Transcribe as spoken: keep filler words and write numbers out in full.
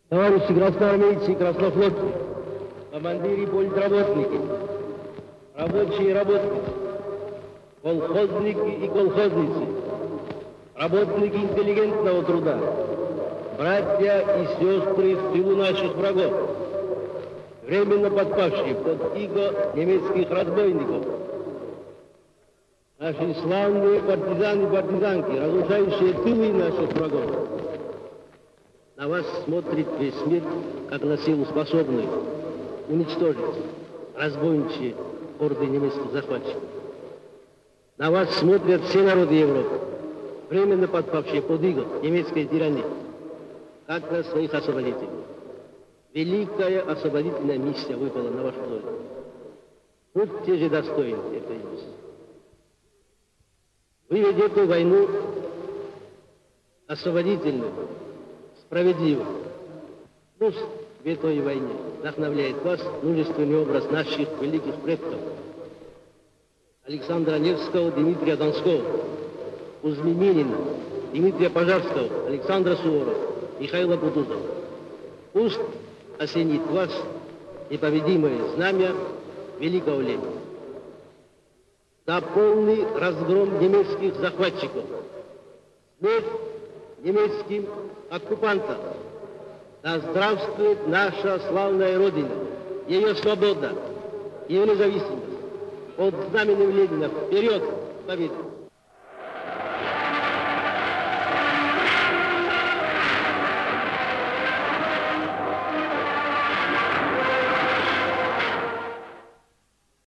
Товарищи красноармейцы и краснофлотцы, командиры и политработники, рабочие и работники, колхозники и колхозницы, работники интеллигентного труда, братья и сестры в тылу наших врагов, временно подпавшие под иго немецких разбойников, наши славные партизаны и партизанки, разрушающие тылы наших врагов. На вас смотрит весь мир, как на силу способную уничтожить разбойничьи орды немецких захватчиков. На вас смотрят все народы Европы, временно подпавшие под иго немецкой тирании, как на своих освободителей. Великая освободительная миссия выпала на вашу долю. Будьте же достойны этой миссии. Вы ведете войну освободительную, справедливую. Пусть в этой войне вдохновляет вас мужественный образ наших великих предков. Александра Невского, Дмитрия Донского, Кузьмы Минина, Дмитрия Пожарского, Александра Суворова, Михаила Кутузова. Пусть осенит вас непобедимое знамя великого Ленина. За полный разгром немецких захватчиков, смерть немецким оккупантам. Да здравствует наша славная Родина, ее свобода, ее независимость. Под знаменем Ленина вперед, победа!